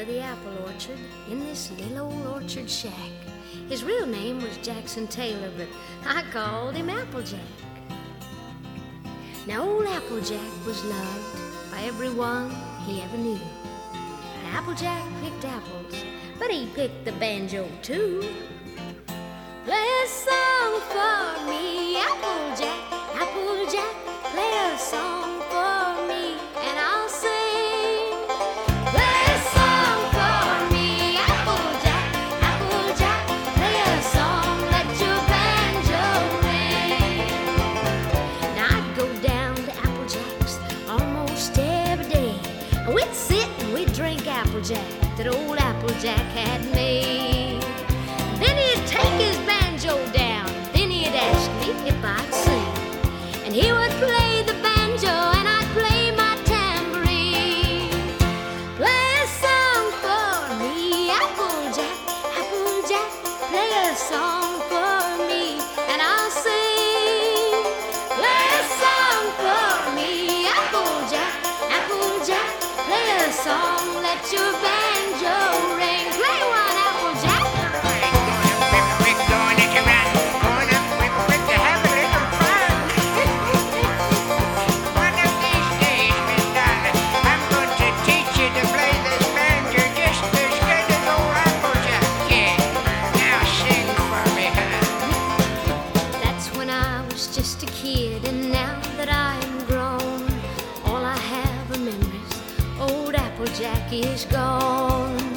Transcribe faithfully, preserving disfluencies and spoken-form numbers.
by the apple orchard in this little old orchard shack. His real name was Jackson Taylor, but I called him Applejack. Now, old Applejack was loved by everyone he ever knew. Now, Applejack picked apples, but he picked the banjo too. Play a song for me, Applejack, Applejack, play a song for me, and I'll sing. Play a song for me, Applejack, Applejack, play a song, let your banjo ring. Now I'd go down to Applejack's almost every day, and we'd sit and we'd drink Applejack that old Applejack had made. Then he'd take his banjo down, then he'd ask me if I'd sing, and he would play the banjo and I'd play my tambourine. Play a song for me, Applejack, Applejack, play a song for me, and I'll sing. Play a song for me, Applejack, Applejack, play a song, let your banjo ring. Play one, Applejack. Just a kid, and now that I'm grown, all I have are memories. Old Applejack is gone.